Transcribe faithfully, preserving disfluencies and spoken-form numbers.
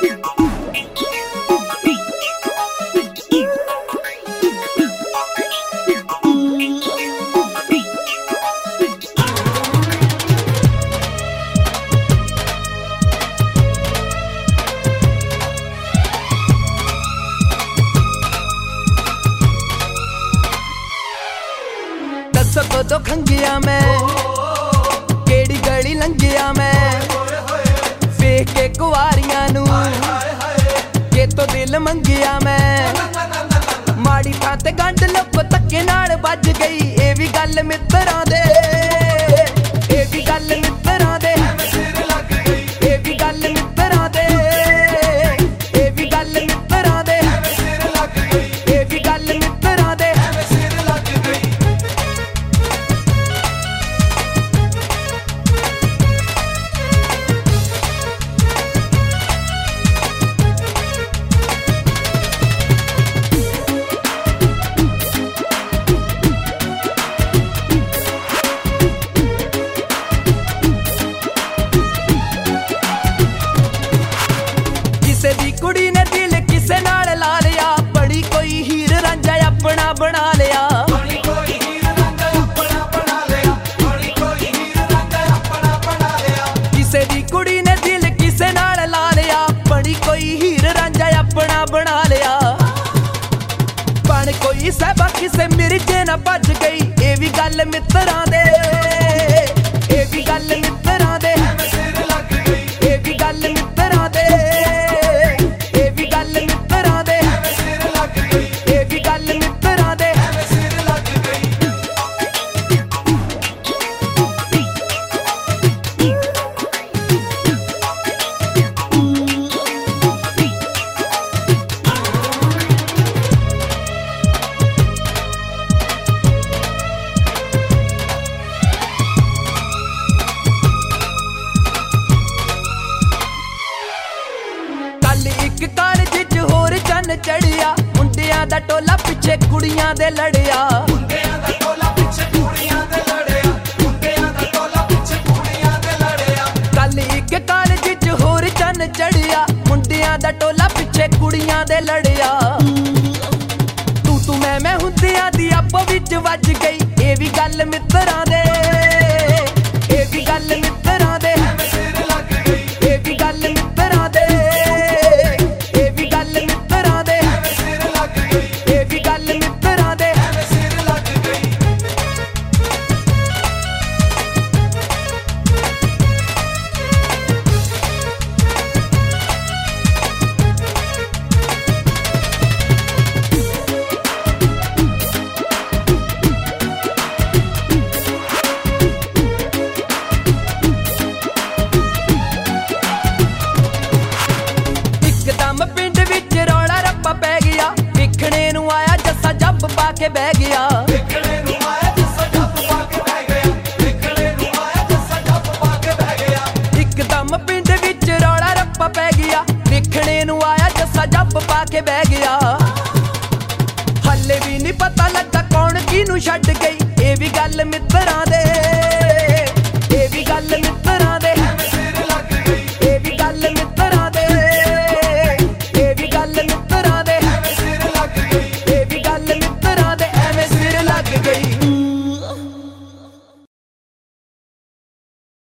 तो खंगिया मैं केड़ी गली लंघिया मैं वेख के कुआरियां नू के तो दिल मंगिया मैं माड़ी थां ते गंढ लप धक्के नाल बज गई। ए भी गल मित्तरां दे ए भी गल मित्तरां दे ए भी गल मित्तरां दे ए भी गल मित्तरां दे ए भी गल मित्तरां दे। कुड़ी ने दिल किसे नाल ला लिया बड़ी कोई हीर रांझा अपना बना लिया बड़ी कोई हीर रांझा अपना बना लिया बड़ी कोई हीर रांझा अपना बना लिया। किसे दी कुड़ी ने दिल किसे नाल ला लिया बड़ी कोई हीर रांझा अपना बना लिया। बन कोई सहबा किसे मिर्जे ना भज गई। ए भी गल मित्तरां दे ए भी गल मित्तरां दे ए भी गल मित्तरां दे चढ़िया मुंडिया दा टोला पिछे कुड़ियां दे लड़िया मुंडिया दा टोला पिछे कुड़ियां दे लड़िया मुंडिया दा टोला पिछे कुड़ियां दे लड़िया। कल एक कॉलेज च होर चन चढ़िया मुंडिया दा टोला पिछे कुड़ियां दे लड़िया। तू तू मैं मैं हुंदियां दी आपो विच वज गई। ए भी गल मित्तरां दे ए भी गल मित्तरां दे ए भी गल मित्तरां दे ए भी गल मित्तरां दे ए भी गल मित्तरां दे। पिंड विच रौला रप्पा पै गया विखणे नू आया जस्सा जब पा के बह गया विखणे नू आया जस्सा जब पा के बह गया विखणे नू आया जस्सा जब पा के बह गया। इकदम पिंड विच रौला रप्पा पै गया विखणे नू आया जस्सा जब पा के बह गया। हले भी नहीं पता लगा कौन किनू छड्ड गई। ए भी गल मित्तरां दे